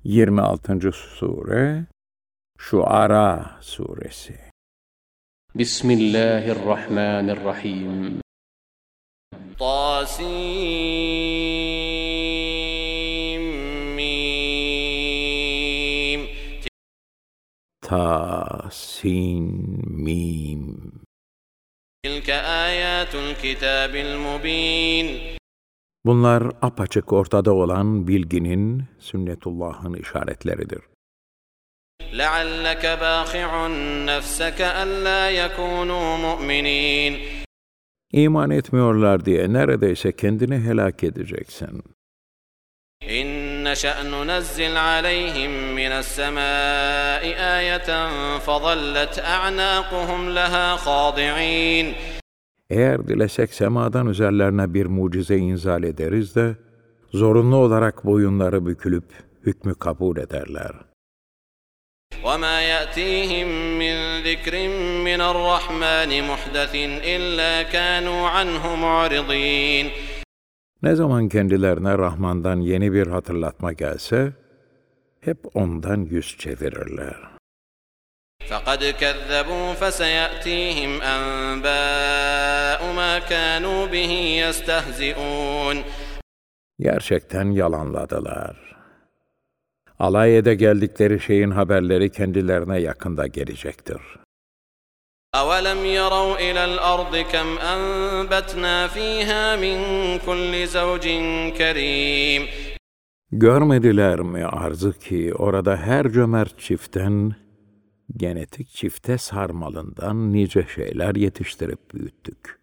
26. Sure Şuara Suresi. Bismillahirrahmanirrahim. Tasim. Ta-sin-mim. Tilke ayatul kitabil mubin. Bunlar apaçık ortada olan bilginin, sünnetullah'ın işaretleridir. لَعَلَّكَ بَاخِعٌ نَفْسَكَ أَلَّا يَكُونُوا مُؤْمِنِينَ. İman etmiyorlar diye neredeyse kendini helak edeceksin. إِنْ نَشَأْ نُنَزِّلْ عَلَيْهِمْ مِنَ السَّمَاءِ آيَةً فَظَلَّتْ أَعْنَاقُهُمْ لَهَا خَاضِعِينَ. Eğer dilesek semadan üzerlerine bir mucize inzal ederiz de, zorunlu olarak boyunları bükülüp hükmü kabul ederler. وَمَا يَأْتِيهِمْ مِنْ ذِكْرٍ مِنَ الرَّحْمَنِ مُحْدَثٍ إِلَّا كَانُوا عَنْهُ مُعْرِضِينَ. Ne zaman kendilerine Rahman'dan yeni bir hatırlatma gelse, hep ondan yüz çevirirler. فَقَدْ كَذَّبُوا فَسَيَأْتِيهِمْ أَنْبَاءُ مَا كَانُوا بِهِ يَسْتَهْزِئُونَ. Gerçekten yalanladılar. Alay ede geldikleri şeyin haberleri kendilerine yakında gelecektir. أَوَلَمْ يَرَوْا إِلَى الْأَرْضِ كَمْ أَنْبَتْنَا فِيهَا مِنْ كُلِّ زَوْجٍ كَرِيمٍ. Görmediler mi arzı ki orada her cömert çiften, genetik çifte sarmalından nice şeyler yetiştirip büyüttük.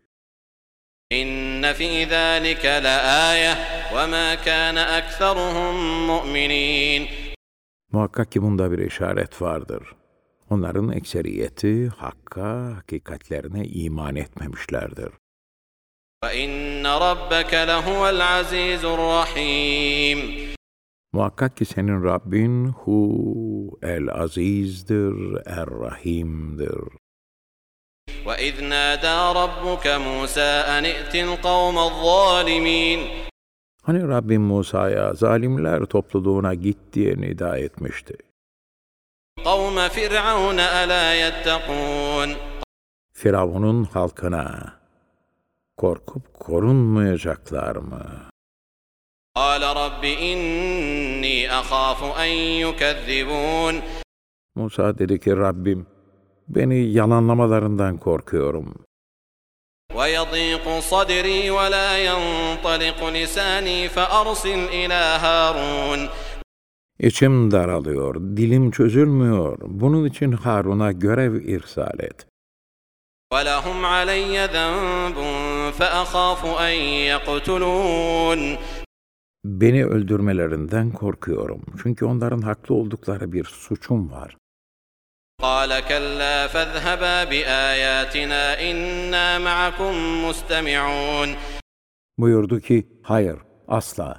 إِنَّ فِي ذَٰلِكَ لَآيَةً وَمَا كَانَ أَكْثَرُهُمْ مُؤْمِنِينَ. Muhakkak ki bunda bir işaret vardır. Onların ekseriyeti Hakk'a, hakikatlerine iman etmemişlerdir. وَإِنَّ رَبَّكَ لَهُوَ الْعَزِيزُ الرَّحِيمُ. Muhakkak ki senin Rabbin Hu el-Aziz'dir, er-Rahim'dir. وَإِذْ نَادَى رَبُّكَ مُوسَىٰ أَنِ ائْتِ الْقَوْمَ الظَّالِمِينَ. Hani Rabbim Musa'ya zalimler topluluğuna git diye nida etmişti. قَوْمَ فِرْعَوْنَ أَلَا يَتَّقُونَ. Firavun'un halkına korkup korunmayacaklar mı? قَالَ رَبِّ إِنِّي أَخَافُ أَنْ يُكَذِّبُونَ. Musa dedi ki Rabbim, beni yalanlamalarından korkuyorum. وَيَضِيقُ صَدْرِي وَلَا يَنْطَلِقُ لِسَانِي فَأَرْسِلْ إِلَى هَارُونَ. İçim daralıyor, dilim çözülmüyor. Bunun için Harun'a görev irsal et. وَلَهُمْ عَلَيَّ ذَنْبٌ فَأَخَافُ أَنْ يَقْتُلُونَ. Beni öldürmelerinden korkuyorum. Çünkü onların haklı oldukları bir suçum var. قَالَ كَلَّا فَاذْهَبَا بِآيَاتِنَا إِنَّا مَعَكُمْ مُسْتَمِعُونَ. Buyurdu ki, hayır, asla.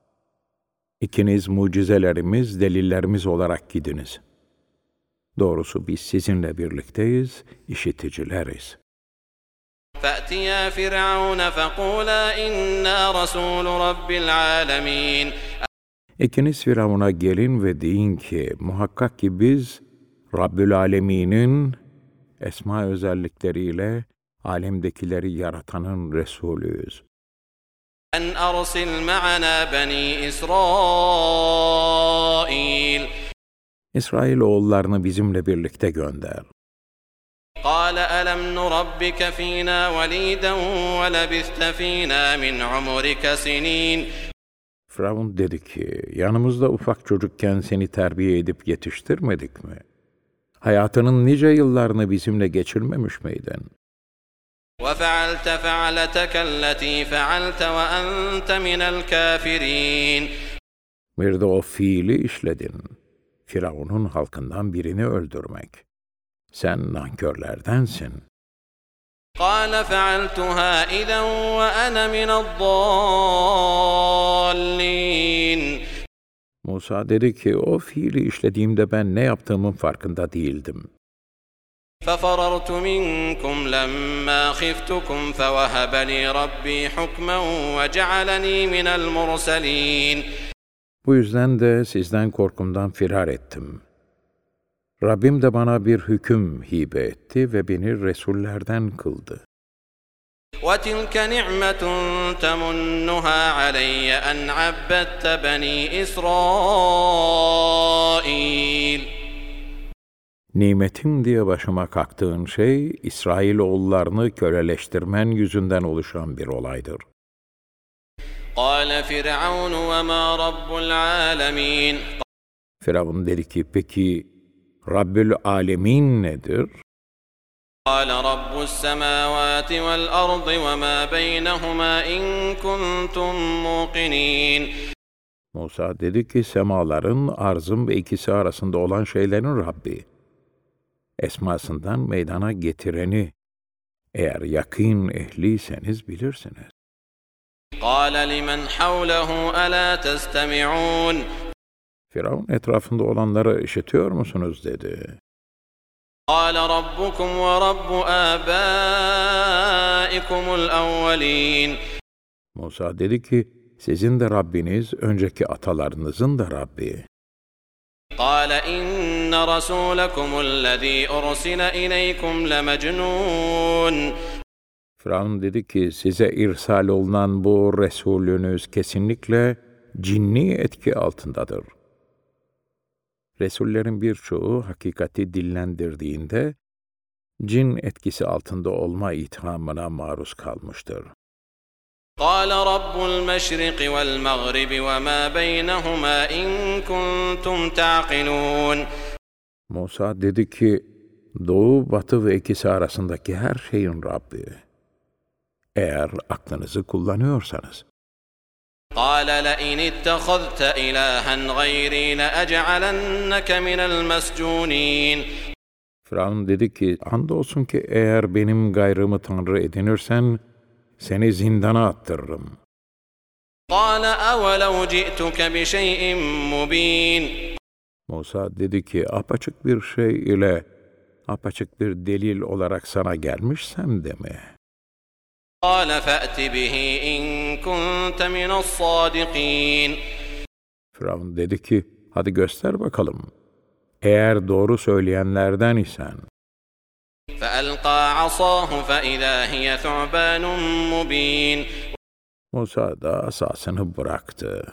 İkiniz mucizelerimiz, delillerimiz olarak gidiniz. Doğrusu biz sizinle birlikteyiz, işiticileriz. فَأْتِيَا فِرْعَوْنَ فَقُولَا إِنَّا رَسُولُ رَبِّ الْعَالَمِينَ. İkiniz Firavun'a gelin ve deyin ki, muhakkak ki biz, Rabbül Alemin'in esma özellikleriyle alemdekileri yaratanın Resulüyüz. أَنْ أَرْسِلْ مَعَنَا بَنِي إِسْرَائِيلَ. İsrailoğullarını bizimle birlikte gönder. قَالَ أَلَمْ نُرَبِّكَ فِينَا وَلِيدًا وَلَبِثْتَ فِينَا مِنْ عُمُرِكَ سِنِينَ. Firavun dedi ki, yanımızda ufak çocukken seni terbiye edip yetiştirmedik mi? Hayatının nice yıllarını bizimle geçirmemiş miydin? وَفَعَلْتَ فَعْلَتَكَ الَّتِي فَعَلْتَ وَأَنْتَ مِنَ الْكَافِرِينَ. Bir de o fiili işledin. Firavun'un halkından birini öldürmek. Sen nankörlerdensin. قَالَ فَعَلْتُهَا إِذًا وَأَنَا مِنَ الضَّالِّينَ. Musa dedi ki, o fiili işlediğimde ben ne yaptığımın farkında değildim. فَفَرَرْتُ مِنْكُمْ لَمَّا خِفْتُكُمْ فَوَهَبَ لِي رَبِّي حُكْمًا وَجَعَلَنِي مِنَ الْمُرْسَلِينَ. Bu yüzden de sizden korkumdan firar ettim. Rabbim de bana bir hüküm hibe etti ve beni resullerden kıldı. وَتِلْكَ نِعْمَةٌ تَمُنُّهَا عَلَيَّ أَنْ عَبَّدتَّ بَنِي إِسْرَائِيلَ Nimetim diye başıma kalktığın şey, İsrailoğullarını köleleştirmen yüzünden oluşan bir olaydır. قَالَ فِرْعَوْنُ وَمَا رَبُّ الْعَالَمِينَ Firavun dedi ki, peki Rabbül Alemin nedir? قَالَ رَبُّ السَّمَاوَاتِ وَالْأَرْضِ وَمَا بَيْنَهُمَا إِن كُنتُم مُّوقِنِينَ Musa dedi ki, semaların, arzın ve ikisi arasında olan şeylerin Rabbi. Esmasından meydana getireni, eğer yakîn ehliyseniz bilirsiniz. قَالَ لِمَنْ حَوْلَهُ أَلَا تَسْتَمِعُونَ Firavun etrafında olanlara işitiyor musunuz dedi. قَالَ رَبُّكُمْ وَرَبُّ آبَائِكُمُ الْأَوَّلِينَ Musa dedi ki, sizin de Rabbiniz, önceki atalarınızın da Rabbi. قَالَ إِنَّ رَسُولَكُمُ الَّذ۪ي أُرْسِلَ إِلَيْكُمْ لَمَجْنُونَ Firavun dedi ki, size irsal olunan bu Resulünüz kesinlikle cinni etki altındadır. Resullerin birçoğu hakikati dillendirdiğinde, cin etkisi altında olma ithamına maruz kalmıştır. قَالَ رَبُّ الْمَشْرِقِ وَالْمَغْرِبِ وَمَا بَيْنَهُمَا إِن كُنتُمْ تَعْقِلُونَ Musa dedi ki, doğu, batı ve ikisi arasındaki her şeyin Rabbi. Eğer aklınızı kullanıyorsanız. قَالَ لَئِنِ اتَّخَذْتَ إِلَٰهًا غَيْرِي لَأَجْعَلَنَّكَ مِنَ الْمَسْجُونِينَ Firavun dedi ki, andolsun ki eğer benim gayrımı tanrı edinirsen, seni zindana attırırım. قَالَ أَوَلَوْ جِئْتُكَ بِشَيْءٍ مُّبِينٍ Musa dedi ki, apaçık bir şey ile, apaçık bir delil olarak sana gelmişsem de mi? قَالَ فَأْتِ بِهِ إِن كُنتَ مِنَ الصَّادِقِينَ Firavun dedi ki, hadi göster bakalım. Eğer doğru söyleyenlerden isen. فَأَلْقَى عَصَاهُ فَإِذَا هِيَ ثُعْبَانٌ مُّبِينٌ Musa da asasını bıraktı.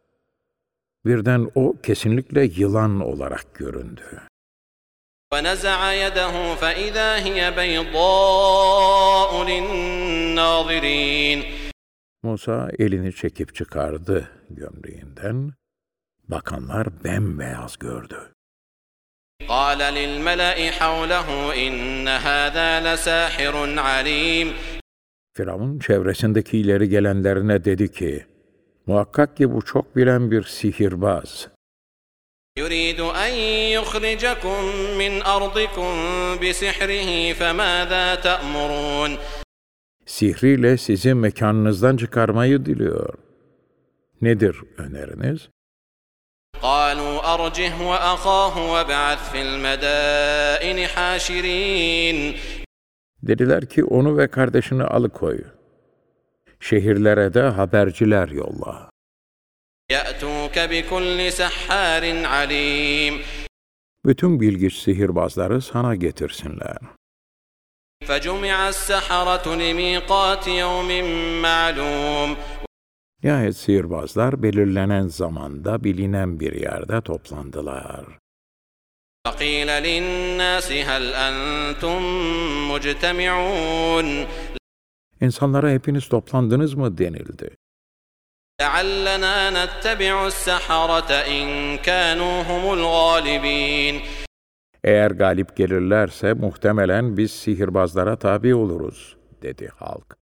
Birden o kesinlikle yılan olarak göründü. وَنَزَعَ يَدَهُ فَإِذَا هِيَ بَيْضَاءُ لِلنَّاظِرِينَ Musa elini çekip çıkardı gömleğinden. Bakanlar bembeyaz gördü. قَالَ لِلْمَلَإِ حَوْلَهُ إِنَّ هَذَا لَسَاحِرٌ عَلِيمٌ Firavun çevresindeki ileri gelenlerine dedi ki, muhakkak ki bu çok bilen bir sihirbaz. يُرِيدُ أَن يُخْرِجَكُم مِّنْ أَرْضِكُم بِسِحْرِهِ فَمَاذَا تَأْمُرُونَ Sihriyle sizi mekanınızdan çıkarmayı diliyor. Nedir öneriniz? قَالُوا أَرْجِهْ وَأَخَاهُ وَابْعَثْ فِي الْمَدَائِنِ حَاشِرِينَ Dediler ki onu ve kardeşini alıkoy. Şehirlere de haberciler yolla. يَأْتُوكَ بِكُلِّ سَحَّارٍ عَلِيمٍ Bütün bilgiç sihirbazları sana getirsinler. فَجُمِعَ السَّحَرَةُ لِمِيقَاتِ يَوْمٍ مَّعْلُومٍ Nihayet sihirbazlar belirlenen zamanda bilinen bir yerde toplandılar. فَقِيلَ لِلنَّاسِ هَلْ أَنْتُمْ مُجْتَمِعُونَ İnsanlara hepiniz toplandınız mı denildi. لَعَلَّنَا نَتَّبِعُ السَّحَرَةَ إِنْ كَانُوا هُمُ الْغَالِبِينَ Eğer galip gelirlerse muhtemelen biz sihirbazlara tabi oluruz, dedi halk.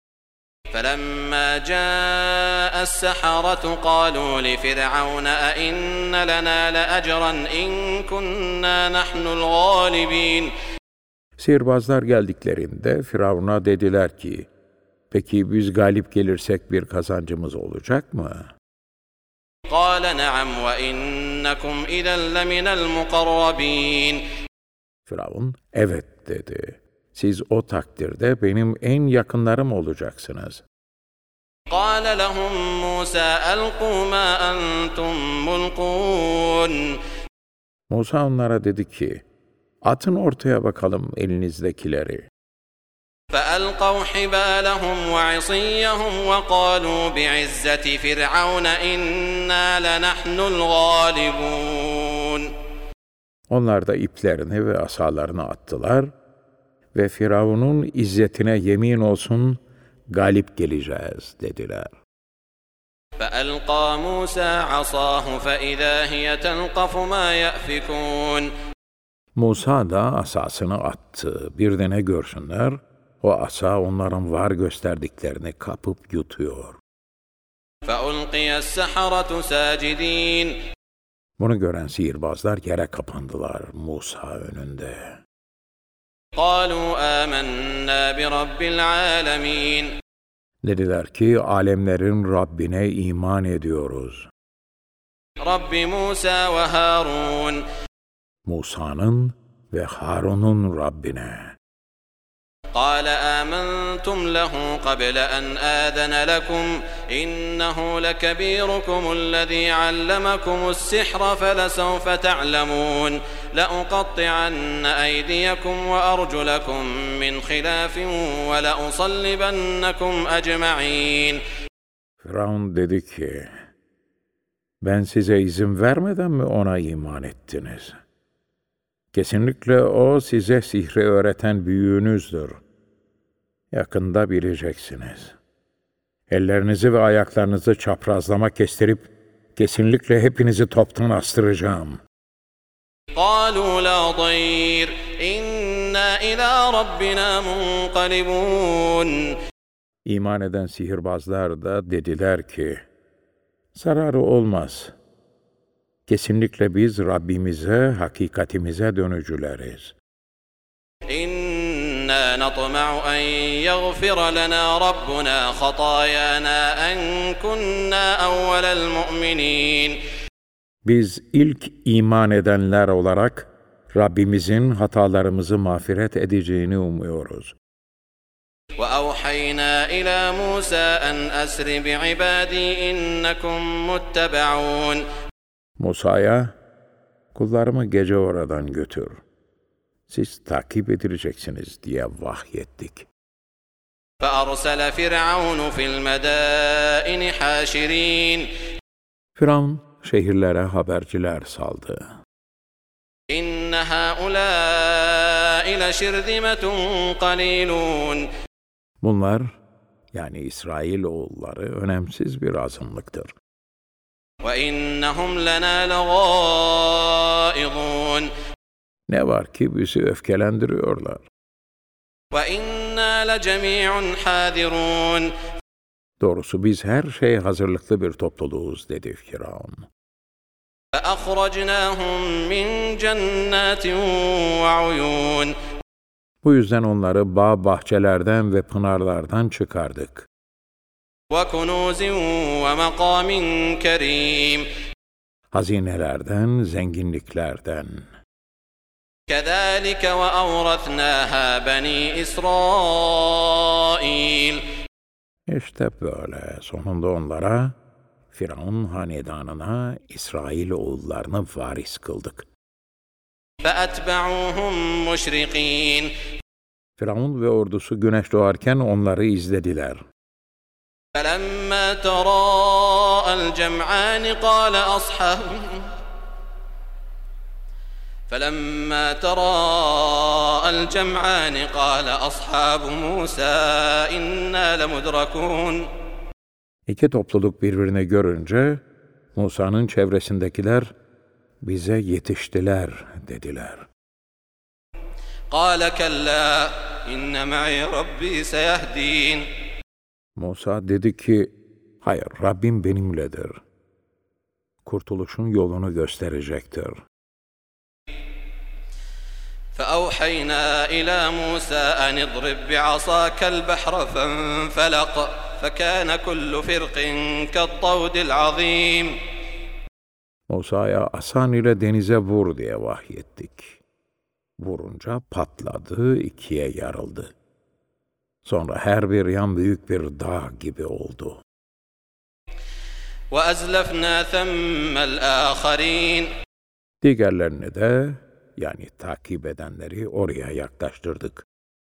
فَلَمَّا جَاءَ السَّحَرَةُ قَالُوا لِفِرْعَوْنَ أَئِنَّ لَنَا لَأَجْرًا إِن كُنَّا نَحْنُ الْغَالِبِينَ Sihirbazlar geldiklerinde Firavun'a dediler ki, peki biz galip gelirsek bir kazancımız olacak mı? قَالَ نَعَمْ وَإِنَّكُمْ إِذًا لَّمِنَ الْمُقَرَّبِينَ Firavun, evet dedi. Siz o takdirde benim en yakınlarım olacaksınız. قال لهم موسى ألقوا ما أنتم ملقون. Musa onlara dedi ki, atın ortaya bakalım elinizdekileri. فألقوا حبالهم وعصيهم وقالوا بعزة فرعون إنا لنحن الغالبون. Onlar da iplerini ve asalarını attılar ve Firavun'un izzetine yemin olsun galip geleceğiz dediler. فألقى موسى عصاه فإذا هي تلقف ما يأفكون. Musa da asasını attı. Bir de ne görsünler? O asa onların var gösterdiklerini kapıp yutuyor. فألقي السحرة ساجدين. Bunu gören sihirbazlar yere kapandılar Musa önünde. قالوا آمنا برب العالمين. Dediler ki alemlerin Rabbine iman ediyoruz. رب موسى وهارون. Musa'nın ve Harun'un Rabbine. قال آمنتم له قبل أن آذن لكم إنه لكبيركم الذي علمكم السحر فلسوف تعلمون لأقطعن أيديكم وأرجلكم من خلاف ولأصلبنكم أجمعين. Firavun dedi ki, ben size izin vermeden mi ona iman ettiniz? Kesinlikle o size sihri öğreten büyüğünüzdür. Yakında bileceksiniz. Ellerinizi ve ayaklarınızı çaprazlama kestirip, kesinlikle hepinizi toptan astıracağım. قالوا لا ضير إنا إلى ربنا منقلبون. İman eden sihirbazlar da dediler ki, zararı olmaz. Kesinlikle biz Rabbimize, hakikatimize dönücüleriz. إنا نطمع أن يغفر لنا ربنا خطايانا أن كنا أول المؤمنين. Biz ilk iman edenler olarak Rabbimizin hatalarımızı mağfiret edeceğini umuyoruz. وأوحينا إلى موسى أن أسر بعبادي إنكم متبعون. Musa'ya, kullarımı gece oradan götür. Siz takip edileceksiniz diye vahyettik. فأرسل فرعون في المدائن حاشرين. Firavun şehirlere haberciler saldı. إن هؤلاء لشرذمة قليلون. Bunlar, yani İsrail oğulları önemsiz bir azınlıktır. وَإِنَّهُمْ لَنَا لَغَائِظُونَ. Ne var ki bizi öfkelendiriyorlar. وَإِنَّا لَجَمِيعٌ حَاذِرُونَ. Doğrusu biz her şeye hazırlıklı bir topluluğuz dedi Firavun. فَأَخْرَجْنَاهُمْ مِنْ جَنَّاتٍ وَعُيُونٍ. Bu yüzden onları bağ bahçelerden ve pınarlardan çıkardık. وَكُنُوزٍ وَمَقَامٍ كَرِيمٍ. Hazinelerden, zenginliklerden. كَذَٰلِكَ وَأَوْرَثْنَاهَا بَنِي إِسْرَائِيلَ. İşte böyle sonunda onlara, Firavun hanedanına İsrail oğullarını varis kıldık. فَأَتْبَعُوهُمْ مُشْرِقِينَ. Firavun ve ordusu güneş doğarken onları izlediler. فَلَمَّا تَرَاءَى الْجَمْعَانِ قَالَ أَصْحَابُ مُوسَى إِنَّا لَمُدْرَكُونَ. İki topluluk birbirini görünce, Musa'nın çevresindekiler, bize yetiştiler dediler. قَالَ كَلَّا إِنَّ مَعِي رَبِّي سَيَهْدِينَ. Musa dedi ki, hayır Rabbim benimledir. Kurtuluşun yolunu gösterecektir. فأوحينا إلى موسى أن اضرب بعصاك البحر فانفلق فكان كل فرق كالطود العظيم. Musa'ya asan ile denize vur diye vahyettik. Vurunca patladı, ikiye yarıldı. Sonra her bir yan büyük bir dağ gibi oldu. وأزلفنا ثم الآخرين. Diğerlerini de, yani takip edenleri oraya yaklaştırdık.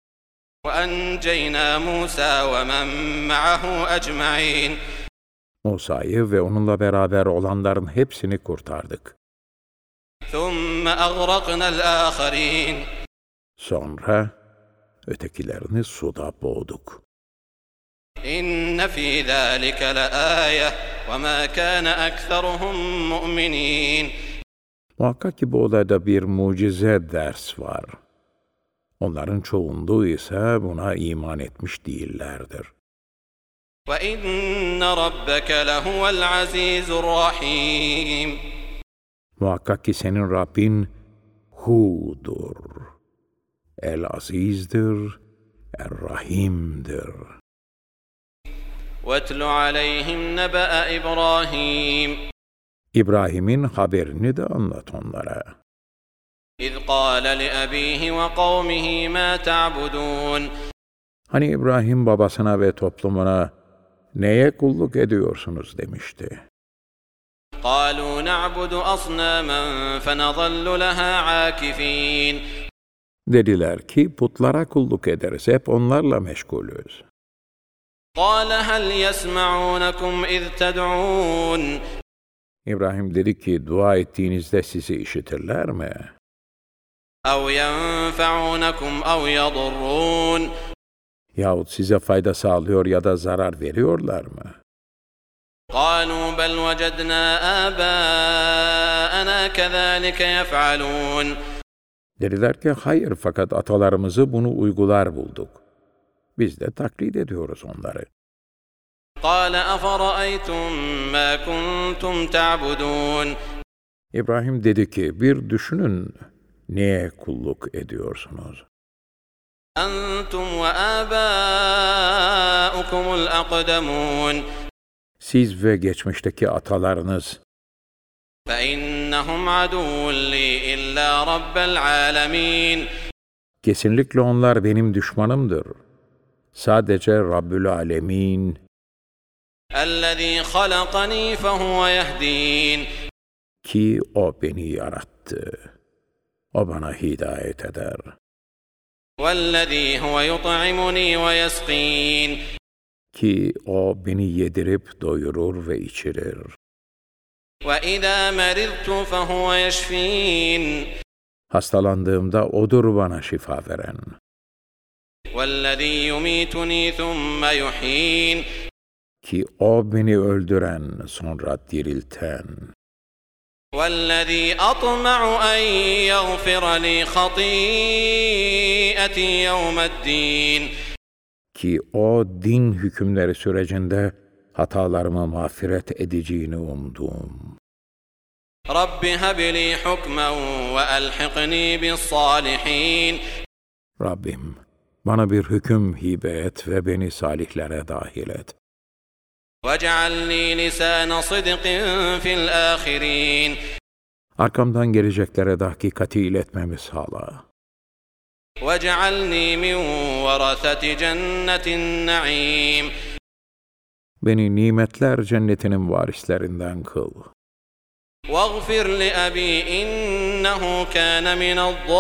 وأنجينا موسى ومن معه أجمعين. Musa'yı ve onunla beraber olanların hepsini kurtardık. ثم أغرقنا الآخرين. Sonra ötekilerini suda boğduk. إن في ذلك لآية وما كان أكثرهم مؤمنين. Muhakkak ki bu olayda bir mucize ders var. Onların çoğunluğu ise buna iman etmiş değillerdir. وَإِنَّ رَبَّكَ لَهُوَ الْعَزِيزُ الرَّحِيمُ. Muhakkak ki senin Rabbin Hu'dur, El-Aziz'dir, Er-Rahim'dir. وَاتْلُ عَلَيْهِمْ نَبَأَ إِبْرَاهِيمَ. İbrahim'in haberini de anlat onlara. إِذْ قَالَ لِأَبِيهِ وَقَوْمِهِ مَا تَعْبُدُونَ. Hani İbrahim babasına ve toplumuna neye kulluk ediyorsunuz demişti. قَالُوا نَعْبُدُ أَصْنَامًا فَنَظَلُّ لَهَا عَاكِفِينَ. Dediler ki putlara kulluk ederiz, hep onlarla meşgulüz. قَالَ هَلْ يَسْمَعُونَكُمْ إِذْ تَدْعُونَ. İbrahim dedi ki dua ettiğinizde sizi işitirler mi? أَوْ يَنْفَعُونَكُمْ أَوْ يَضُرُّونَ. Yahut size fayda sağlıyor ya da zarar veriyorlar mı? قَالُوا بَلْ وَجَدْنَا آبَاءَنَا كَذَٰلِكَ يَفْعَلُونَ. Dediler ki hayır, fakat atalarımızı bunu uygular bulduk. Biz de taklit ediyoruz onları. قَالَ أَفَرَأَيْتُم مَّا كُنتُمْ تَعْبُدُونَ. İbrahim dedi ki bir düşünün, neye kulluk ediyorsunuz? أَنتُمْ وَآبَاؤُكُمُ الْأَقْدَمُونَ. Siz ve geçmişteki atalarınız. فَإِنَّهُمْ عَدُوٌّ لِّي إِلَّا رَبَّ الْعَالَمِينَ. Kesinlikle onlar benim düşmanımdır. Sadece Rabbül Alemin, الَّذ۪ي خَلَقَن۪ي فَهُوَ يَهْد۪ينَ. ki o beni yarattı. O bana hidayet eder. وَالَّذ۪ي هُوَ يُطْعِمُن۪ي وَيَسْق۪ينَ. Ki o beni yedirip doyurur ve içirir. وَإِذَا مَرِضْتُ فَهُوَ يَشْف۪ينَ. Hastalandığımda odur bana şifa veren. وَالَّذ۪ي يُم۪يتُن۪ي ثُمَّ يُح۪ينَ. Ki o beni öldüren, sonra dirilten. وَالَّذ۪ي أَطْمَعُ أَنْ يَغْفِرَ لِي خَطِيئَتِي يَوْمَ الدِّينِ. Ki o din hükümleri sürecinde hatalarımı mağfiret edeceğini umduğum. رَبِّ هَبْ لِي حُكْمًا وَأَلْحِقْنِي بِالصَّالِحِينَ. Rabbim, bana bir hüküm hibe et ve beni salihlere dahil et. وَاجْعَلْ لِي لِسَانَ صِدْقٍ فِي الْآخِرِينَ. Arkamdan geleceklere de hakikati iletmemi sağla. وَاجْعَلْنِي مِنْ وَرَثَةِ جَنَّةِ النَّعِيمِ. Beni nimetler cennetinin varislerinden kıl. وَاغْفِرْ لِأَبِي إِنَّهُ كَانَ مِنَ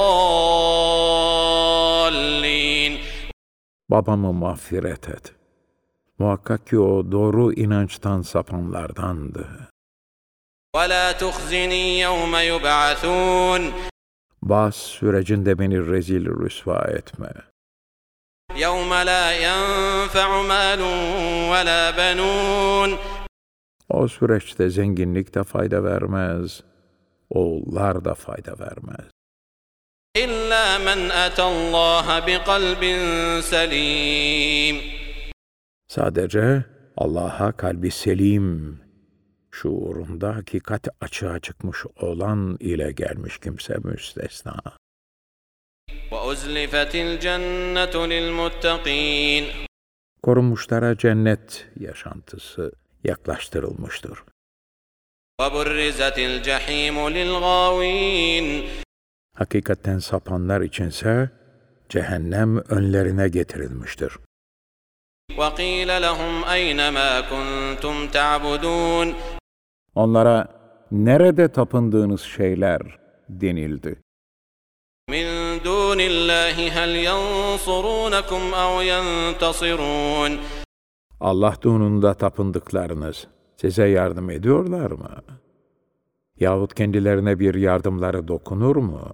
الضَّالِّينَ. Babamı mağfiret et. Muhakkak ki o doğru inançtan sapanlardandı. وَلَا تُخْزِنِي يَوْمَ يُبْعَثُونَ. Bas sürecinde beni rezil rüsva etme. يَوْمَ لَا يَنْفَعُ مَالٌ وَلَا بَنُونَ. O süreçte zenginlik de fayda vermez, oğullar da fayda vermez. إِلَّا مَنْ أَتَى اللّٰهَ بِقَلْبٍ سَلِيمٍ. Sadece Allah'a kalbi selim, şuurunda hakikat açığa çıkmış olan ile gelmiş kimse müstesna. وَأُزْلِفَتِ الْجَنَّةُ لِلْمُتَّقِينَ. Korunmuşlara cennet yaşantısı yaklaştırılmıştır. وَبُرِّزَتِ الْجَحِيمُ لِلْغَاوِينَ. Hakikatten sapanlar içinse cehennem önlerine getirilmiştir. وقيل لهم أين ما كنتم تعبدون Onlara nerede tapındığınız şeyler denildi. من دون الله هل ينصرونكم أو ينتصرون Allah doğrunda tapındıklarınız size yardım ediyorlar mı? Yahut kendilerine bir yardımları dokunur mu?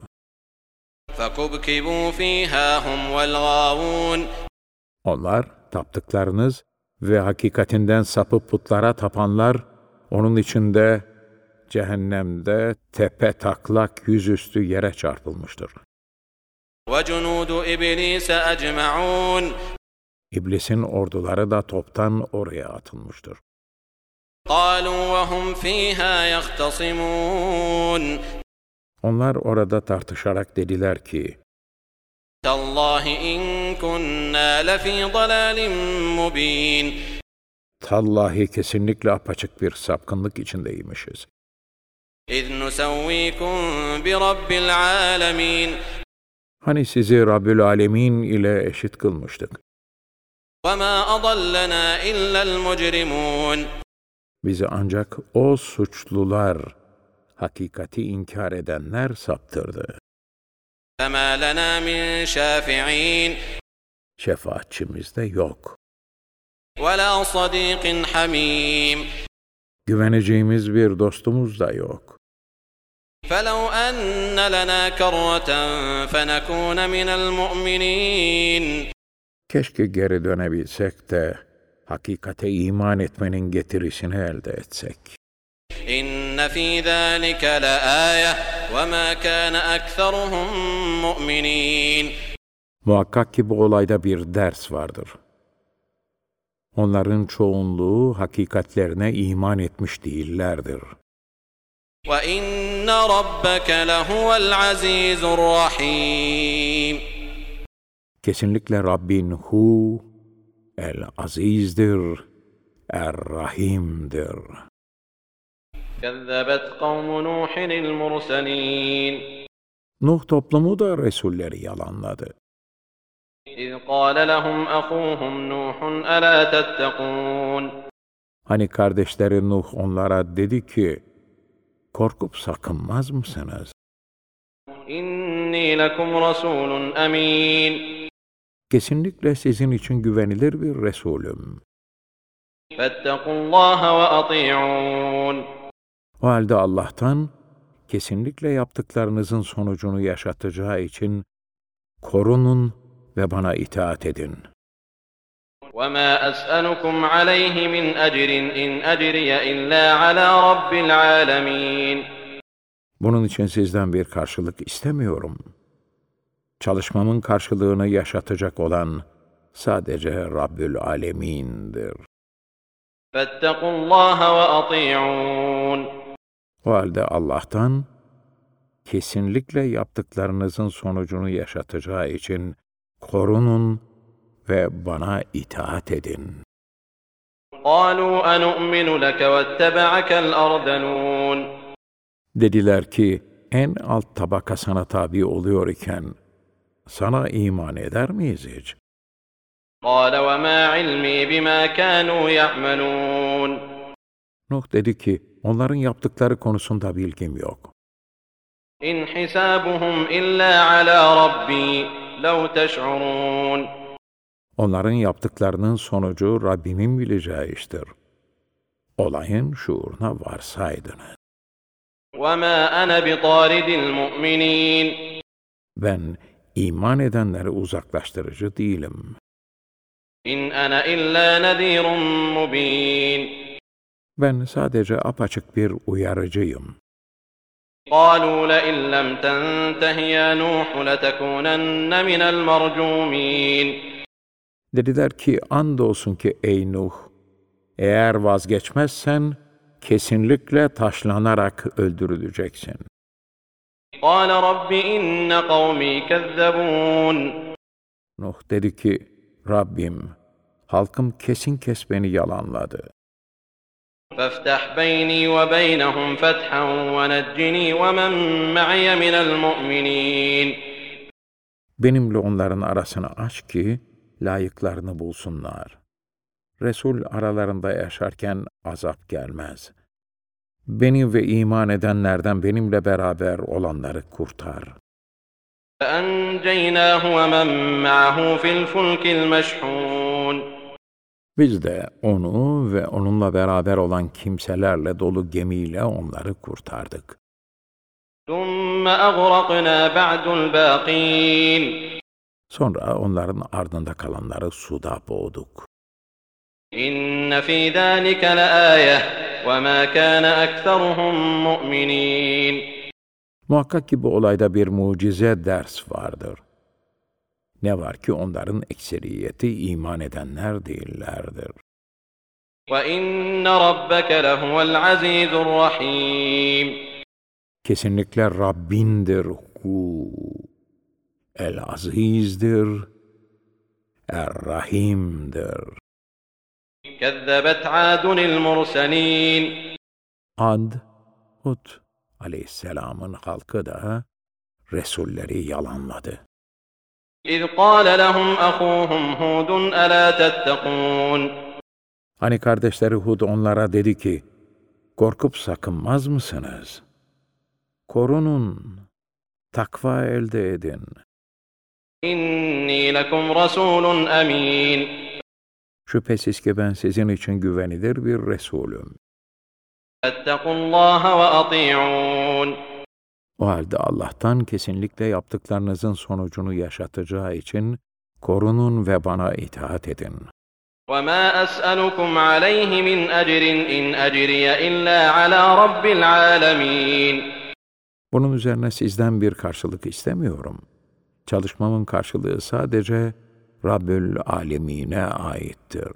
فكبكبوا فيها هم والغاوون Onlar, taptıklarınız ve hakikatinden sapıp putlara tapanlar, onun içinde, cehennemde tepe taklak yüzüstü yere çarpılmıştır. وجنود إبليس أجمعون İblisin orduları da toptan oraya atılmıştır. قالوا وهم فيها يختصمون Onlar orada tartışarak dediler ki, تالله إن كنا لفي ضلال مبين tallahi kesinlikle apaçık bir sapkınlık içindeymişiz. إذ نسويكم برب العالمين Hani sizi Rabbül Alemin ile eşit kılmıştık. وما أضلنا إلا المجرمون Bizi ancak o suçlular, hakikati inkar edenler saptırdı. فما لنا من شافعين Şefaatçimiz de yok. ولا صديق حميم Güveneceğimiz bir dostumuz da yok. فلو أن لنا كرة فنكون من المؤمنين Keşke geri dönebilsek de hakikate iman etmenin getirisini elde etsek. إن في ذلك لآية وما كان أكثرهم مؤمنين Muhakkak ki bu olayda bir ders vardır. Onların çoğunluğu hakikatlerine iman etmiş değillerdir. وَإِنَّ رَبَّكَ لَهُوَ الْعَزِيزُ الرَّحِيمُ Kesinlikle Rabbin Hu, El-Aziz'dir, Er-Rahim'dir. كذبت قوم نوح المرسلين Nuh toplumu da Resulleri yalanladı. إذ قال لهم أخوهم نوح ألا تتقون Hani kardeşleri Nuh onlara dedi ki, korkup sakınmaz mısınız? إني لكم رسول أمين Kesinlikle sizin için güvenilir bir Resulüm. فاتقوا الله وأطيعون O halde Allah'tan, kesinlikle yaptıklarınızın sonucunu yaşatacağı için, korunun ve bana itaat edin. وما أسألكم عليه من أجر إن أجري إلا على رب العالمين Bunun için sizden bir karşılık istemiyorum. Çalışmamın karşılığını yaşatacak olan sadece Rabbül Alemin'dir. فاتقوا الله وأطيعون O halde Allah'tan, kesinlikle yaptıklarınızın sonucunu yaşatacağı için korunun ve bana itaat edin. قالوا أنؤمن لك واتبعك الأرذلون Dediler ki, en alt tabaka sana tabi oluyor iken, sana iman eder miyiz hiç? قال وما علمي بما كانوا يعملون Nuh dedi ki, onların yaptıkları konusunda bilgim yok. إن حسابهم إلا على ربي لو تشعرون Onların yaptıklarının sonucu Rabbimin bileceği iştir. Olayın şuuruna varsaydınız. وما أنا بطارد المؤمنين Ben iman edenleri uzaklaştırıcı değilim. إن أنا إلا نذير مبين Ben sadece apaçık bir uyarıcıyım. قالوا لئن لم تنته يا نوح لتكونن من المرجومين Dediler ki, andolsun ki ey Nuh, eğer vazgeçmezsen, kesinlikle taşlanarak öldürüleceksin. قال رب إن قومي كذبون Nuh dedi ki, Rabbim, halkım kesin kes beni yalanladı. فافتح بيني وبينهم فتحا ونجني ومن معي من المؤمنين Benimle onların arasını aç ki, layıklarını bulsunlar. Resul aralarında yaşarken azap gelmez. Beni ve iman edenlerden benimle beraber olanları kurtar. فأنجيناه ومن معه في الفلك المشحون Biz de onu ve onunla beraber olan kimselerle dolu gemiyle onları kurtardık. ثم أغرقنا بعد الباقين Sonra onların ardında kalanları suda boğduk. إن في ذلك لآية وما كان أكثرهم مؤمنين Muhakkak ki bu olayda bir mucize ders vardır. Ne var ki onların ekseriyeti iman edenler değillerdir. وَإِنَّ رَبَّكَ لَهُوَ الْعَزِيزُ الرَّحِيمُ Kesinlikle Rabbindir hu. El-Aziz'dir, Er-Rahim'dir. كَذَّبَتْ عَادٌ الْمُرْسَلِينَ Ad, Hud aleyhisselamın halkı da Resulleri yalanladı. إِذْ قَالَ لَهُمْ أَخُوهُمْ هُودٌ أَلَا تَتَّقُونَ Hani kardeşleri Hud onlara dedi ki, korkup sakınmaz mısınız? Korunun, takva elde edin. إِنِّي لَكُمْ رَسُولٌ أَمِينٌ Şüphesiz ki ben sizin için güvenilir bir Resulüm. فَاتَّقُوا اللّٰهَ وَأَطِيعُونَ O halde Allah'tan kesinlikle yaptıklarınızın sonucunu yaşatacağı için korunun ve bana itaat edin. وَمَا أَسْأَلُكُمْ عَلَيْهِ مِنْ أَجْرٍ إِنْ أَجْرِيَ إِلَّا عَلَى رَبِّ الْعَالَمِينَ Bunun üzerine sizden bir karşılık istemiyorum. Çalışmamın karşılığı sadece Rabbül Alemin'e aittir.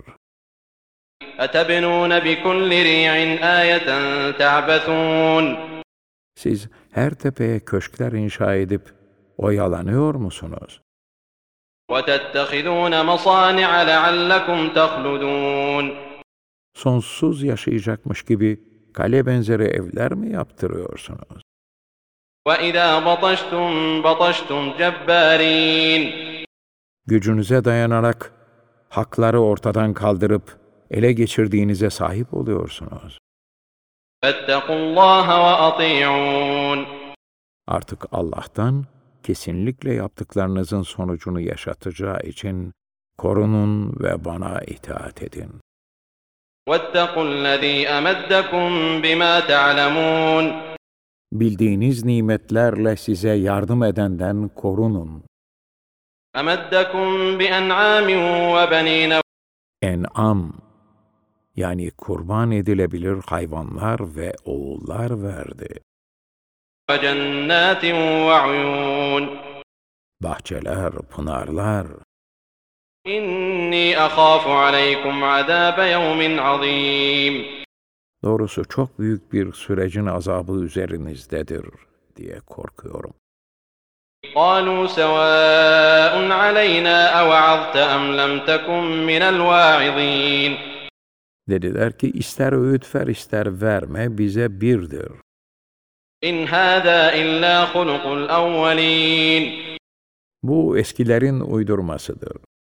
أَتَبْنُونَ بِكُلِّ رِيعٍ آيَةً تَعْبَثُونَ Siz her tepeye köşkler inşa edip oyalanıyor musunuz? وَتَتَّخِذُونَ مَصَانِعَ لَعَلَّكُمْ تَخْلُدُونَ Sonsuz yaşayacakmış gibi kale benzeri evler mi yaptırıyorsunuz? وَإِذَا بَطَشْتُمْ بَطَشْتُمْ جَبَّارِينَ Gücünüze dayanarak hakları ortadan kaldırıp ele geçirdiğinize sahip oluyorsunuz. فَاتَّقُوا اللّٰهَ وَأَطِيعُونَ Artık Allah'tan kesinlikle yaptıklarınızın sonucunu yaşatacağı için korunun ve bana itaat edin. وَاتَّقُوا الَّذ۪ي أَمَدَّكُمْ بِمَا تَعْلَمُونَ Bildiğiniz nimetlerle size yardım edenden korunun. أَمَدَّكُمْ بِأَنْعَامٍ وَبَنِينَ En'am, yani kurban edilebilir hayvanlar ve oğullar verdi. وَجَنَّاتٍ وَعُيُونَ Bahçeler, pınarlar. إِنِّي أَخَافُ عَلَيْكُمْ عَذَابَ يَوْمٍ عَظِيمٍ Doğrusu çok büyük bir sürecin azabı üzerinizdedir diye korkuyorum. قَالُوا سَوَاءٌ عَلَيْنَا أَوَعَظْتَ أَمْ لَمْ تَكُنْ مِنَ الْوَاعِظِينَ Dediler ki ister öğüt ver ister verme bize birdir. إِنْ هَذَا إِلَّا خُلُقُ الْأَوَّلِينَ Bu eskilerin uydurmasıdır.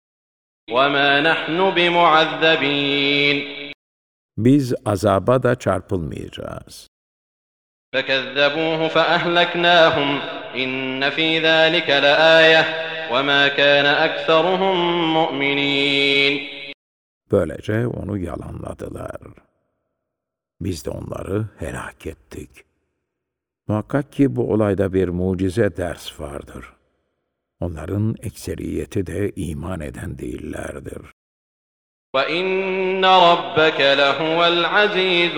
وَمَا نَحْنُ بِمُعَذَّبِينَ Biz azaba da çarpılmayacağız. فَكَذَّبُوهُ فَأَهْلَكْنَاهُمْ إِنَّ فِي ذَٰلِكَ لَآيَةً وَمَا كَانَ أَكْثَرُهُم مُؤْمِنِينَ Böylece onu yalanladılar. Biz de onları helak ettik. Muhakkak ki bu olayda bir mucize ders vardır. Onların ekseriyeti de iman eden değillerdir. وَإِنَّ رَبَّكَ لَهُوَ الْعَزِيزُ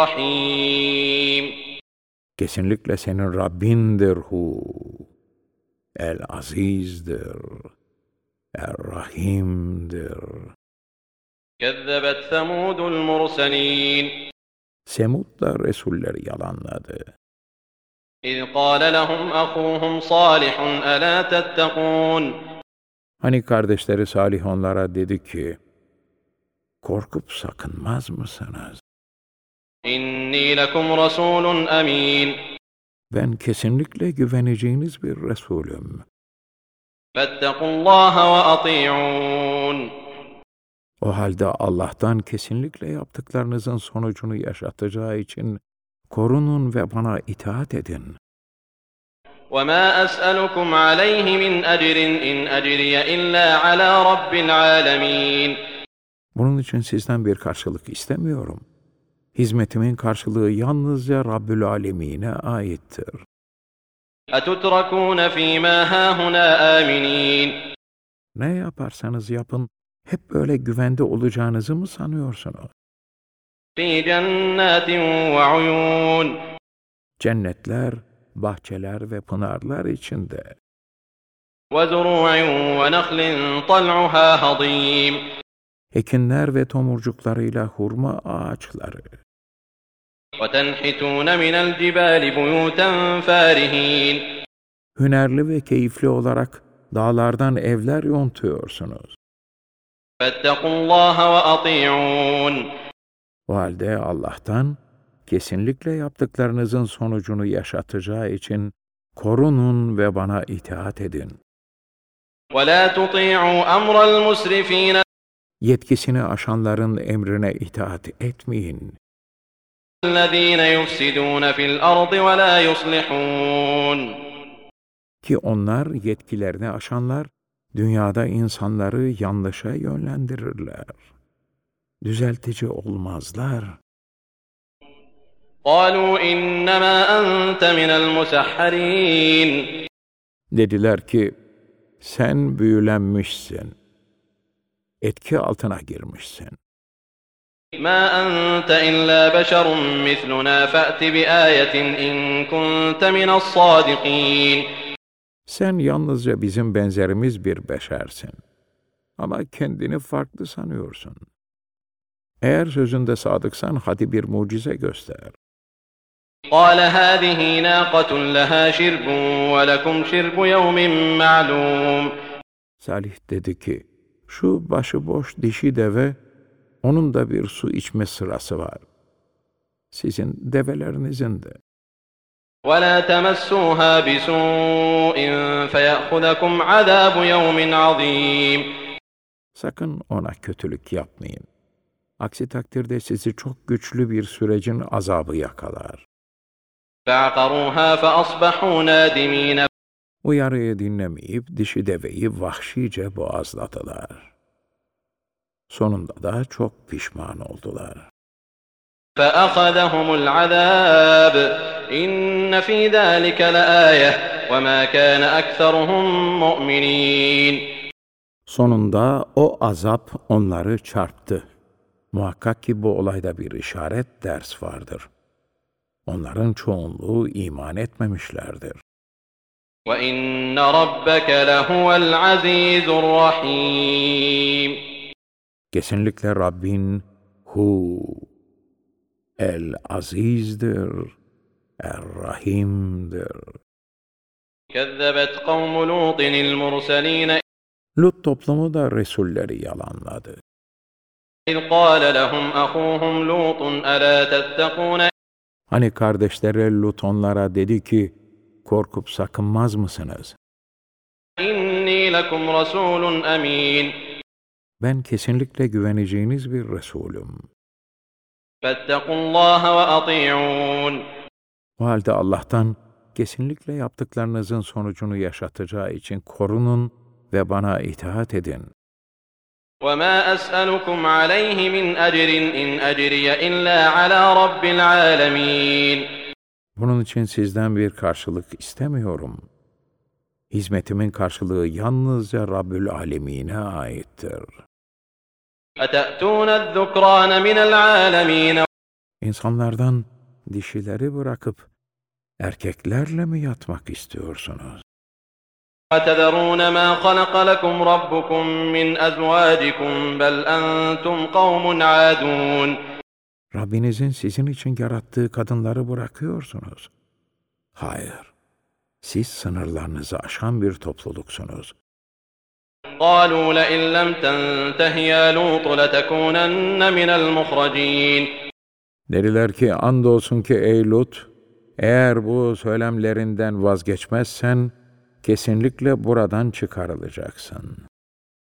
الرَّحِيمُ Kesinlikle senin Rabbindir hu. El-Aziz'dir. Er-Rahim'dir. كَذَّبَتْ ثَمُودُ الْمُرْسَلِينَ Semud da Resulleri yalanladı. إِذْ قَالَ لَهُمْ أَخُوهُمْ صَالِحٌ أَلَا تَتَّقُونَ Hani kardeşleri Salih onlara dedi ki, korkup sakınmaz mısınız? إِنِّي لَكُمْ رَسُولٌ أَمِينٌ Ben kesinlikle güveneceğiniz bir Resulüm. فَاتَّقُوا اللّٰهَ وَأَطِيعُونَ O halde Allah'tan kesinlikle yaptıklarınızın sonucunu yaşatacağı için korunun ve bana itaat edin. وَمَا أَسْأَلُكُمْ عَلَيْهِ مِنْ أَجْرٍ إِنْ أَجْرِيَ إِلَّا عَلَى رَبِّ الْعَالَمِينَ Bunun için sizden bir karşılık istemiyorum. Hizmetimin karşılığı yalnızca Rabbül Alemin'e aittir. أَتُتْرَكُونَ فِي مَا هَاهُنَا آمِنِينَ Ne yaparsanız yapın, hep böyle güvende olacağınızı mı sanıyorsunuz? فِي جَنَّاتٍ وَعُيُونٍ Cennetler, bahçeler ve pınarlar içinde. وَزُرُوعٍ وَنَخْلٍ طَلْعُهَا هَضِيمٌ Ekinler ve tomurcuklarıyla hurma ağaçları. وَتَنْحِتُونَ مِنَ الْجِبَالِ بُيُوتًا فَارِهِينَ Hünerli ve keyifli olarak dağlardan evler yontuyorsunuz. فَاتَّقُوا اللّٰهَ وَأَطِيعُونَ O halde Allah'tan kesinlikle yaptıklarınızın sonucunu yaşatacağı için korunun ve bana itaat edin. وَلَا تُطِيعُوا أَمْرَ الْمُسْرِفِينَ Yetkisini aşanların emrine itaat etmeyin. الَّذ۪ينَ يُفْسِدُونَ فِي الْأَرْضِ وَلَا يُصْلِحُونَ Ki onlar yetkilerini aşanlar, dünyada insanları yanlışa yönlendirirler. Düzeltici olmazlar. قَالُوا إِنَّمَا أَنْتَ مِنَ الْمُسَحَّرِينَ Dediler ki, sen büyülenmişsin, etki altına girmişsin. مَا أَنْتَ إِلَّا بَشَرٌ مِثْلُنَا فَأْتِ بِآيَةٍ إِنْ كُنْتَ مِنَ الصَّادِقِينَ Sen yalnızca bizim benzerimiz bir beşersin. Ama kendini farklı sanıyorsun. Eğer sözünde sadıksan hadi bir mucize göster. قَالَ هَٰذِهِ نَاقَةٌ لَهَا شِرْبٌ وَلَكُمْ شِرْبُ يَوْمٍ مَّعْلُومٍ Salih dedi ki, şu başıboş dişi deve, onun da bir su içme sırası var. Sizin develerinizin de. وَلَا تَمَسُّوهَا بِسُوءٍ فَيَأْخُذَكُمْ عَذَابُ يَوْمٍ عَظِيمٍ Sakın ona kötülük yapmayın. Aksi takdirde sizi çok güçlü bir sürecin azabı yakalar. فَعَقَرُوهَا فَأَصْبَحُوا نَادِمِينَ Uyarıyı dinlemeyip dişi deveyi vahşice boğazladılar. Sonunda da çok pişman oldular. فَأَخَذَهُمُ الْعَذَابُ إِنَّ فِي ذَٰلِكَ لَآيَةً وَمَا كَانَ أَكْثَرُهُم مُّؤْمِنِينَ Sonunda o azap onları çarptı. Muhakkak ki bu olayda bir işaret, ders vardır. Onların çoğunluğu iman etmemişlerdir. وَإِنَّ رَبَّكَ لَهُوَ الْعَزِيزُ الرَّحِيمُ Kesinlikle Rabbin El-Aziz'dir, Er-Rahim'dir. كَذَّبَتْ قَوْمُ لُوطٍ الْمُرْسَلِينَ Lut toplumu da Resulleri yalanladı. إِذْ قَالَ لَهُمْ أَخُوهُمْ لُوطٌ أَلَا تَتَّقُونَ Hani kardeşleri Lut onlara dedi ki, korkup sakınmaz mısınız? إِنِّي لَكُمْ رَسُولٌ أَمِينٌ Ben kesinlikle güveneceğiniz bir Resulüm. فَاتَّقُوا اللّٰهَ وَأَطِيعُونَ O halde Allah'tan kesinlikle yaptıklarınızın sonucunu yaşatacağı için korunun ve bana itaat edin. وَمَا أَسْأَلُكُمْ عَلَيْهِ مِنْ أَجْرٍ إِنْ أَجْرِيَ إِلَّا عَلَى رَبِّ الْعَالَمِينَ Bunun için sizden bir karşılık istemiyorum. Hizmetimin karşılığı yalnızca Rabbül Alemin'e aittir. أَتَأْتُونَ الذُّكْرَانَ مِنَ الْعَالَمِينَ İnsanlardan dişileri bırakıp erkeklerle mi yatmak istiyorsunuz? وَتَذَرُونَ مَا خَلَقَ لَكُمْ رَبُّكُم مِّنْ أَزْوَاجِكُمْ بَلْ أَنتُمْ قَوْمٌ عَادُونَ Rabbinizin sizin için yarattığı kadınları bırakıyorsunuz. Hayır, siz sınırlarınızı aşan bir topluluksunuz. قَالُوا لَئِن لَّمْ تَنْتَهِ يَا لُوطُ لَتَكُونَنَّ مِنَ الْمُخْرَجِينَ Dediler ki, andolsun ki ey Lut, eğer bu söylemlerinden vazgeçmezsen, kesinlikle buradan çıkarılacaksın.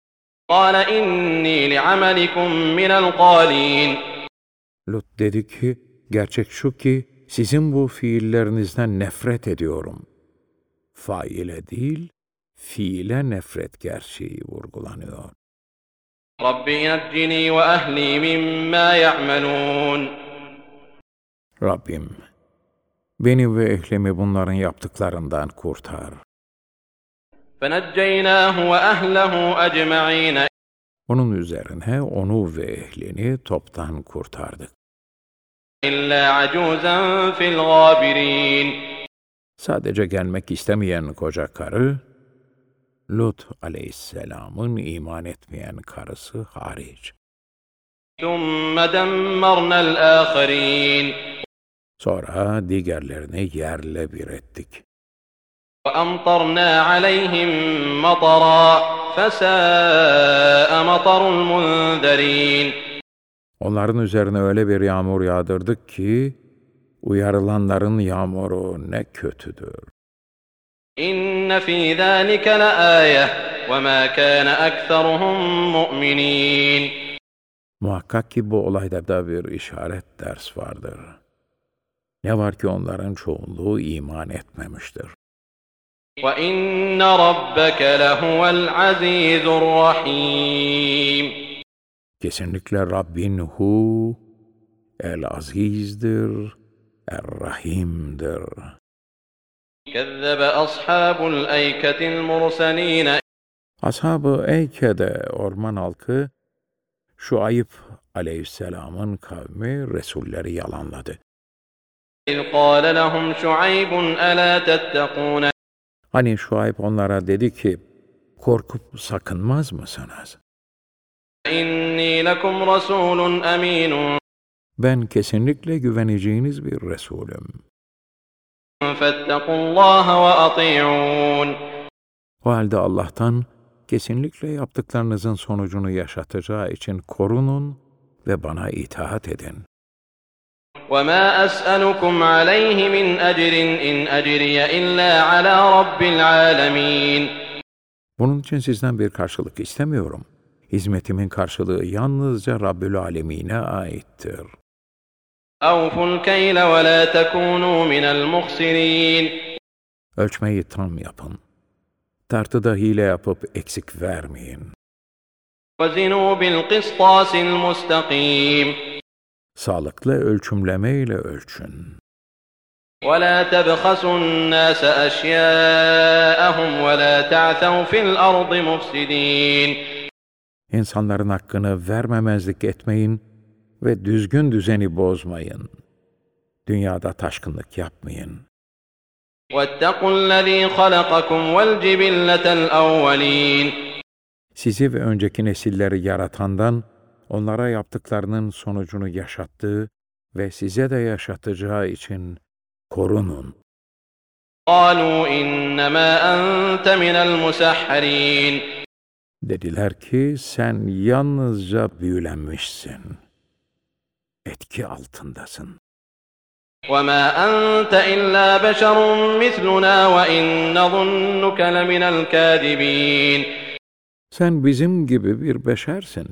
قال إني لعملكم من القالين. Lut dedi ki, gerçek şu ki sizin bu fiillerinizden nefret ediyorum. Faile değil, fiile nefret gerçeği vurgulanıyor. رب نجني وأهلي مما يعملون. Rabbim, beni ve ehlimi bunların yaptıklarından kurtar. فنجيناه وأهله أجمعين. Onun üzerine onu ve ehlini toptan kurtardık. إلا عجوزا في الغابرين. Sadece gelmek istemeyen koca karı, Lut aleyhisselamın iman etmeyen karısı hariç. ثم دمرنا الآخرين. Sonra diğerlerini yerle bir ettik. وأمطرنا عليهم مطرا فساء مطر المنذرين. Onların üzerine öyle bir yağmur yağdırdık ki, uyarılanların yağmuru ne kötüdür. إن في ذلك لآية وما كان أكثرهم مؤمنين. Muhakkak ki bu olayda da bir işaret ders vardır. Ne var ki onların çoğunluğu iman etmemiştir. وَإِنَّ رَبَّكَ لَهُوَ الْعَزِيزُ الرَّحِيمُ. Kesinlikle Rabbin Hu, El-Aziz'dir, Er-Rahim'dir. كَذَّبَ أَصْحَابُ الْأَيْكَةِ الْمُرْسَلِينَ. Ashab-ı Eyke'de orman halkı, Şuayb aleyhisselamın kavmi Resulleri yalanladı. إِذْ قَالَ لَهُمْ شُعَيْبٌ أَلَا تَتَّقُونَ. Hani Şuayb onlara dedi ki, korkup sakınmaz mısınız? إِنِّي لَكُمْ رَسُولٌ أَمِينٌ. Ben kesinlikle güveneceğiniz bir Resulüm. فَاتَّقُوا اللّٰهَ وَأَطِيعُونَ. O halde Allah'tan kesinlikle yaptıklarınızın sonucunu yaşatacağı için korunun ve bana itaat edin. وَمَا أَسْأَلُكُمْ عَلَيْهِ مِنْ أَجْرٍ إِنْ أَجْرِيَ إِلَّا عَلَى رَبِّ الْعَالَمِينَ. Bunun için sizden bir karşılık istemiyorum. Hizmetimin karşılığı yalnızca Rabbül Alemin'e aittir. أَوْفُوا الْكَيْلَ وَلَا تَكُونُوا مِنَ الْمُخْسِرِينَ. Ölçmeyi tam yapın. Tartıda hile yapıp eksik vermeyin. وَزِنُوا بِالْقِسْطَاسِ الْمُسْتَقِيمِ. Sağlıklı ölçümlemeyle ölçün. وَلَا تَبْخَسُوا النَّاسَ أَشْيَاءَهُمْ وَلَا تَعْثَوْا فِي الْأَرْضِ مُفْسِدِينَ. İnsanların hakkını vermemezlik etmeyin ve düzgün düzeni bozmayın. Dünyada taşkınlık yapmayın. وَاتَّقُوا الَّذ۪ي خَلَقَكُمْ وَالْجِبِلَّةَ الْأَوَّلِينَ. Sizi ve önceki nesilleri yaratandan, onlara yaptıklarının sonucunu yaşattığı ve size de yaşatacağı için korunun. قَالُوا إِنَّمَا أَنْتَ مِنَ الْمُسَحَّرِينَ. Dediler ki sen yalnızca büyülenmişsin. Etki altındasın. وَمَا أَنْتَ إِلَّا بَشَرٌ مِثْلُنَا وَإِنْ نَظُنُّكَ لَمِنَ الْكَاذِبِينَ. Sen bizim gibi bir beşersin.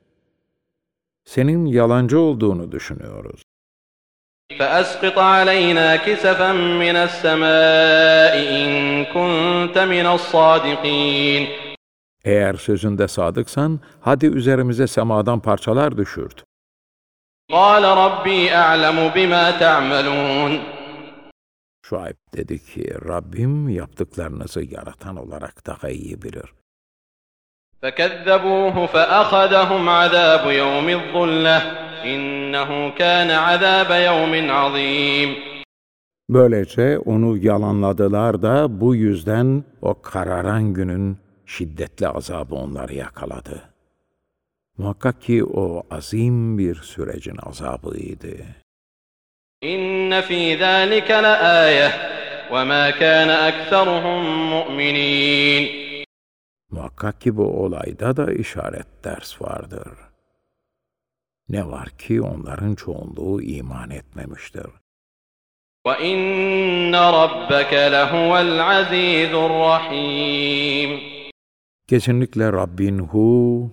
Senin yalancı olduğunu düşünüyoruz. فَأَسْقِطْ عَلَيْنَا كِسَفًا مِنَ السَّمَاءِ إِنْ كُنْتَ مِنَ الصَّادِقِينَ. Eğer sözünde sadıksan, hadi üzerimize semadan parçalar düşürt. قَالَ رَبِّي أَعْلَمُ بِمَا تَعْمَلُونَ. Şuayb dedi ki, Rabbim yaptıklarınızı yaratan olarak daha iyi bilir. فَكَذَّبُوهُ فَأَخَذَهُمْ عَذَابُ يَوْمِ الظُّلَّةِ إِنَّهُ كَانَ عَذَابَ يَوْمٍ عَظِيمٍ. Böylece onu yalanladılar da bu yüzden o kararan günün şiddetli azabı onları yakaladı. Muhakkak ki o azim bir sürecin azabıydı. إِنَّ فِي ذَٰلِكَ لَآيَةً وَمَا كَانَ أَكْثَرُهُم مُؤْمِنِينَ. Muhakkak ki bu olayda da işaret ders vardır. Ne var ki onların çoğunluğu iman etmemiştir. وَإِنَّ رَبَّكَ لَهُوَ الْعَزِيزُ الرَّحِيمُ. Kesinlikle Rabbin Hu,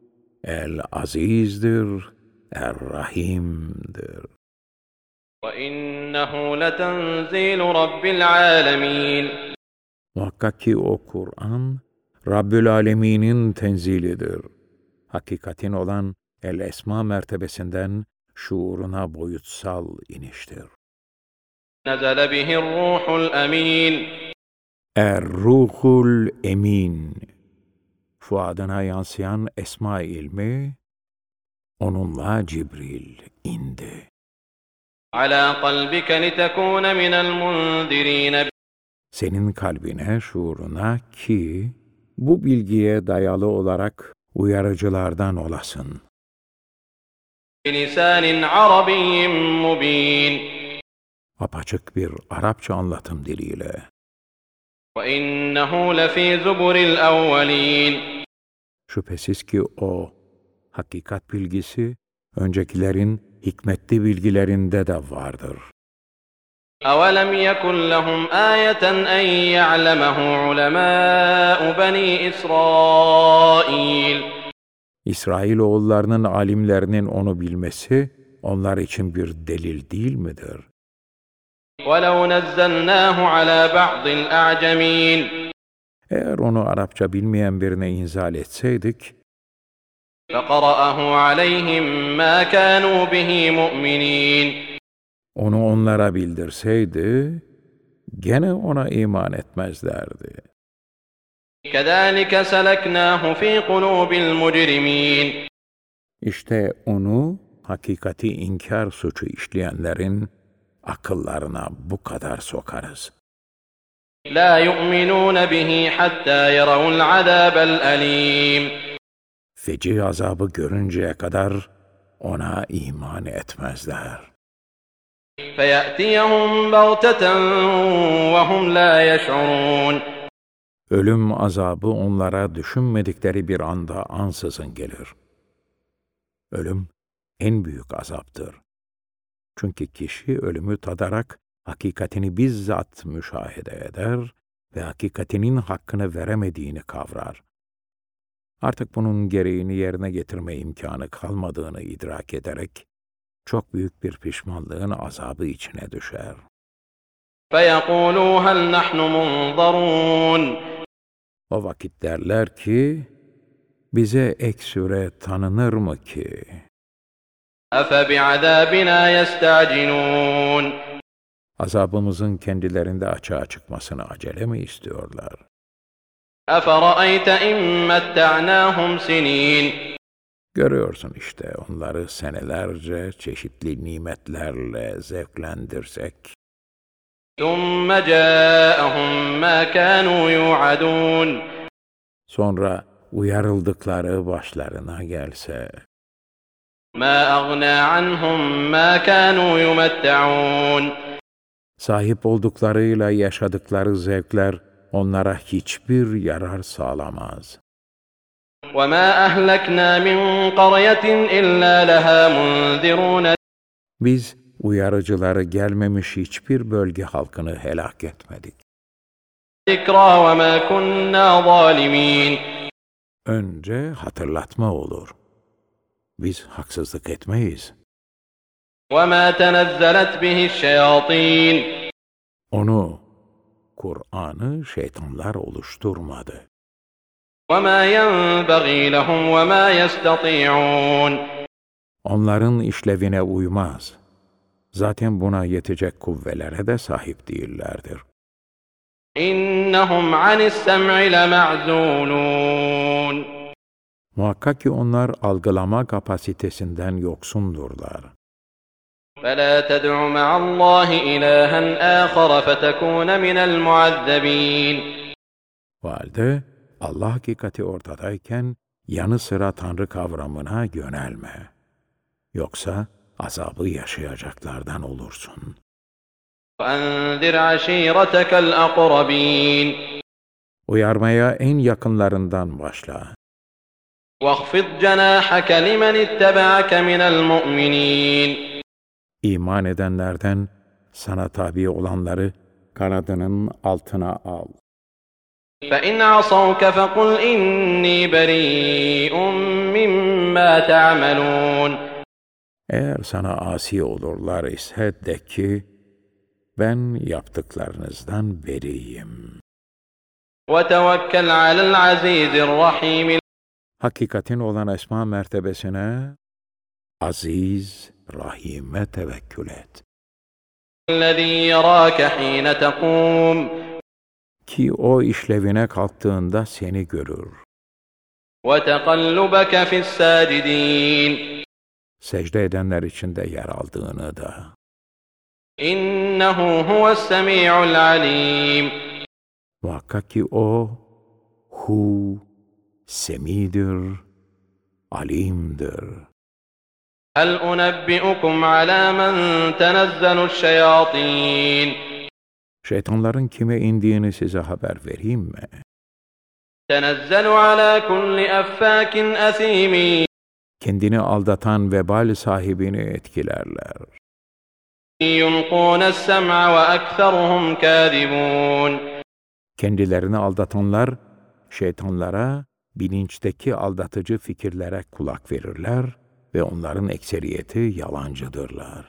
El-Aziz'dir, Er-Rahim'dir. وَإِنَّهُ لَتَنزِيلُ رَبِّ الْعَالَمِينَ Muhakkak ki o Kur'an, Rabbül Alemin'in tenzilidir. Hakikatin olan El-Esma mertebesinden şuuruna boyutsal iniştir. نَزَلَ بِهِ الرُّوحُ الْأَمِينُ Er-Ruhul Emin, fuadına yansıyan esma ilmi, onunla Cibril indi. عَلَى قَلْبِكَ لِتَكُونَ مِنَ الْمُنذِرِينَ Senin kalbine, şuuruna ki, bu bilgiye dayalı olarak uyarıcılardan olasın. بِلِسَانٍ عَرَبِيٍّ مُبِينٍ Apaçık bir Arapça anlatım diliyle. وَإِنَّهُ لَفِي زُبُرِ الْأَوَّلِينَ Şüphesiz ki o, hakikat bilgisi, öncekilerin hikmetli bilgilerinde de vardır. أَوَلَمْ يَكُنْ لَهُمْ آيَةً أَنْ يَعْلَمَهُ عُلَمَاءُ بَنِي إِسْرَائِيلَ İsrailoğullarının alimlerinin onu bilmesi, onlar için bir delil değil midir? وَلَوْ نَزَّلْنَاهُ عَلَى بَعْضِ الْأَعْجَمِينَ Eğer onu Arapça bilmeyen birine inzal etseydik, فَقَرَأَهُ عَلَيْهِمْ مَا كَانُوا بِهِ مُؤْمِنِينَ onu onlara bildirseydi, gene ona iman etmezlerdi. كَذَٰلِكَ سَلَكْنَاهُ فِي قُلُوبِ الْمُجْرِمِينَ İşte onu, hakikati inkar suçu işleyenlerin akıllarına bu kadar sokarız. لَا يُؤْمِنُونَ بِهِ حَتَّى يَرَوُا الْعَذَابَ الْأَلِيمَ Feci azabı görünceye kadar ona iman etmezler. فَيَأْتِيَهُمْ بَغْتَةً وَهُمْ لَا يَشْعُرُونَ Ölüm azabı onlara düşünmedikleri bir anda ansızın gelir. Ölüm en büyük azaptır. Çünkü kişi ölümü tadarak hakikatini bizzat müşahede eder ve hakikatinin hakkını veremediğini kavrar. Artık bunun gereğini yerine getirme imkanı kalmadığını idrak ederek çok büyük bir pişmanlığın azabı içine düşer. فَيَقُولُوا هَلْ نَحْنُ مُنظَرُونَ O vakit derler ki, bize ek süre tanınır mı ki? أَفَبِعَذَابِنَا يَسْتَعْجِلُونَ Azabımızın kendilerinde açığa çıkmasını acele mi istiyorlar? أَفَرَأَيْتَ إِن مَّتَّعْنَاهُمْ سِنِينَ Görüyorsun işte onları senelerce çeşitli nimetlerle zevklendirsek. ثُمَّ جَاءَهُم مَّا كَانُوا يُوعَدُونَ Sonra uyarıldıkları başlarına gelse. مَا أَغْنَىٰ عَنْهُم مَّا كَانُوا يُمَتَّعُونَ Sahip olduklarıyla yaşadıkları zevkler onlara hiçbir yarar sağlamaz. وَمَا أَهْلَكْنَا مِن قَرْيَةٍ إِلَّا لَهَا مُنذِرُونَ Biz uyarıcıları gelmemiş hiçbir bölge halkını helak etmedik. ذِكْرَىٰ وَمَا كُنَّا ظَالِمِينَ Önce hatırlatma olur. Biz haksızlık etmeyiz. وَمَا تَنَزَّلَتْ بِهِ الشَّيَاطِينُ Onu, Kur'an'ı şeytanlar oluşturmadı. وَمَا يَنبَغِي لَهُمْ وَمَا يَسْتَطِيعُونَ Onların işlevine uymaz. Zaten buna yetecek kuvvelere de sahip değillerdir. إِنَّهُمْ عَنِ السَّمْعِ لَمَعْزُولُونَ Muhakkak ki onlar algılama kapasitesinden yoksundurlar. فَلَا تَدْعُ مَعَ اللّٰهِ إِلَٰهًا آخَرَ فَتَكُونَ مِنَ الْمُعَذَّبِينَ O halde Allah hakikati ortadayken yanı sıra Tanrı kavramına yönelme. Yoksa azabı yaşayacaklardan olursun. وَأَنذِرْ عَشِيرَتَكَ الْأَقْرَبِينَ Uyarmaya en yakınlarından başla. وَاخْفِضْ جَنَاحَكَ لِمَنِ اتَّبَعَكَ مِنَ الْمُؤْمِنِينَ İman edenlerden sana tabi olanları kanadının altına al. فإن عصوك فقل إني بريء مما تعملون. Eğer sana asi olurlar ise de ki, ben yaptıklarınızdan beriyim. وتوكل على العزيز الرحيم Hakikatin olan esma mertebesine, aziz, rahime tevekkül et. الذي يراك حين تقوم Ki o işlevine kalktığında seni görür. وتقلبك في الساجدين Secde edenler içinde yer aldığını da. إنه هو السميع العليم. Muhakkak ki o, semidir, alimdir. هل أنبئكم على من تنزل الشياطين Şeytanların kime indiğini size haber vereyim mi? تنزل على كل أفاك أثيم Kendini aldatan vebal sahibini etkilerler. يلقون السمع وأكثرهم كاذبون. Kendilerini aldatanlar, şeytanlara, bilinçteki aldatıcı fikirlere kulak verirler ve onların ekseriyeti yalancıdırlar.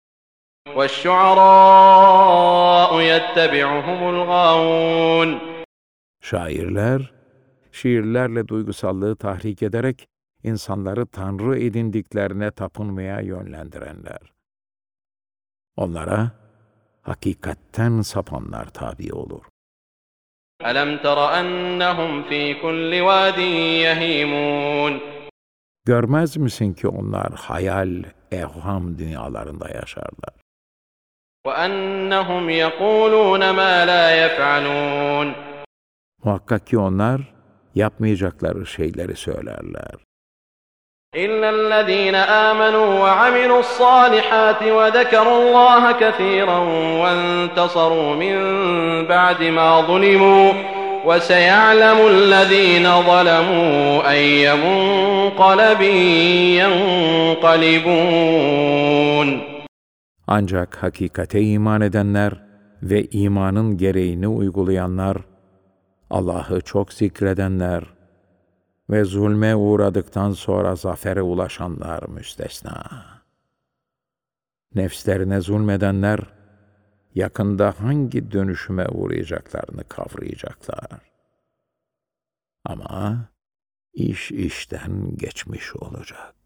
وَالشُّعَرَاءُ يَتَّبِعُهُمُ الْغَاوُونَ. Şairler, şiirlerle duygusallığı tahrik ederek insanları tanrı edindiklerine tapınmaya yönlendirenler. Onlara hakikatten sapanlar tabi olur. أَلَمْ تَرَ أَنَّهُمْ فِي كُلِّ وَادٍ يَهِيمُونَ. Görmez misin ki onlar hayal, evham dünyalarında yaşarlar. وَأَنَّهُمْ يَقُولُونَ مَا لَا يَفْعَلُونَ. Muhakkak ki onlar yapmayacakları şeyleri söylerler. إِلَّا الَّذِينَ آمَنُوا وَعَمِلُوا الصَّالِحَاتِ وَذَكَرُوا اللَّهَ كَثِيرًا وَانتَصَرُوا مِن بَعْدِ مَا ظُلِمُوا وَسَيَعْلَمُ الَّذِينَ ظَلَمُوا أَيَّ مُنقَلَبٍ يَنقَلِبُونَ. Ancak hakikate iman edenler ve imanın gereğini uygulayanlar, Allah'ı çok zikredenler ve zulme uğradıktan sonra zafere ulaşanlar müstesna. Nefslerine zulmedenler, yakında hangi dönüşüme uğrayacaklarını kavrayacaklar. Ama iş işten geçmiş olacak.